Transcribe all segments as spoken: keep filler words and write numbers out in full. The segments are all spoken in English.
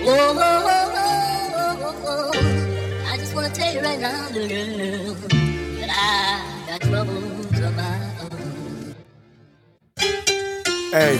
Whoa, whoa, whoa, whoa, whoa, whoa. I just wanna tell you right now, little girl, that I got troubles of my own. Hey,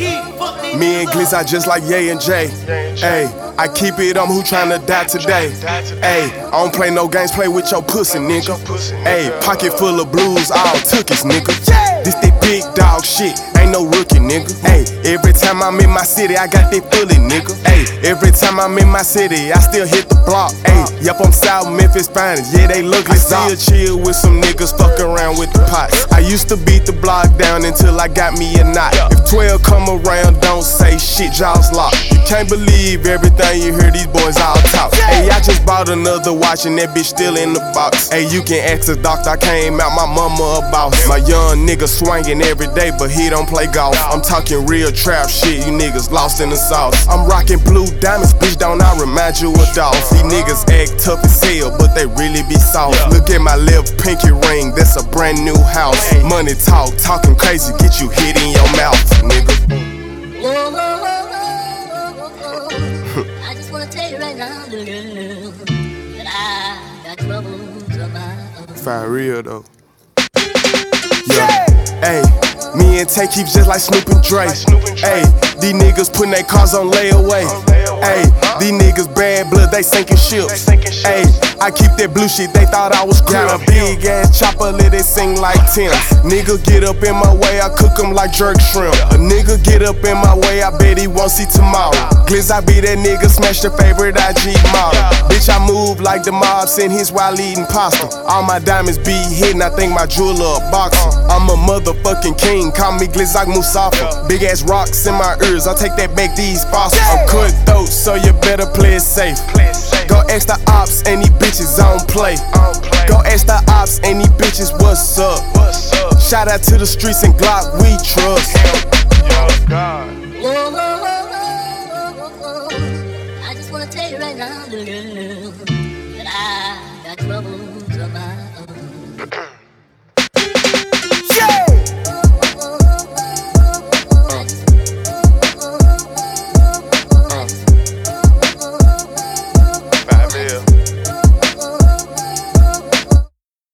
me and Glitz, I just like Ye and Jay. Hey, I keep it on who tryna die today. Hey, I don't play no games, play with your pussy, nigga. Hey, pocket full of blues, all tookies, nigga. This that big dog shit, ain't no rookie, nigga. Hey, every time I'm in my city, I got that fully, nigga. Hey, every time I'm in my city, I still hit the block. Hey, yup, I'm South Memphis finest, yeah, they look like I still chill with some niggas, fuck around with the pots. I used to beat the block down until I got me a knot. If twelve come around, don't say shit, jaws locked. You can't believe everything you hear these boys all talk. Hey, I just bought another watch and that bitch still in the box. Hey, you can ask the doctor, I came out my mama a boss. My young nigga swinging every day, but he don't play golf. I'm talking real trap shit, you niggas lost in the sauce. I'm rocking blue diamonds, bitch, don't I remind you of dolls? These niggas act tough as hell, but they really be soft. Look at my left pinky ring, that's a brand new house. Money talk, talking crazy, get you hit in your mouth, nigga. Whoa, whoa, whoa, whoa, whoa, whoa. I just wanna tell you right now, little girl, that I got troubles of my own. For real though. Yeah. Hey, me and Tay keep just like Snoop and Dre. Hey, these niggas putting their cars on layaway. Hey, these niggas bad blood, they sinking ships. Hey, I keep that blue shit, they thought I was got a big ass chopper, let it sing like Tim. Nigga get up in my way, I cook them like jerk shrimp. A nigga get up in my way, I bet he won't see tomorrow. Glitz, I be that nigga, smash your favorite I G model. Bitch, I move like the mob, send his while eating pasta. All my diamonds be hitting, I think my jeweler a boxer. I'm a motherfucking king, call me Glizzak Musafa. Big ass rocks in my ears, I take that back these fossils. I'm cut throat, so you better play it safe. Go ask the ops, and these bitches on play. Go ask the ops, and these bitches what's up. Shout out to the streets and Glock, we trust. Whoa, whoa, whoa, whoa, whoa, whoa. I just wanna tell you right now, little girl, that I got trouble.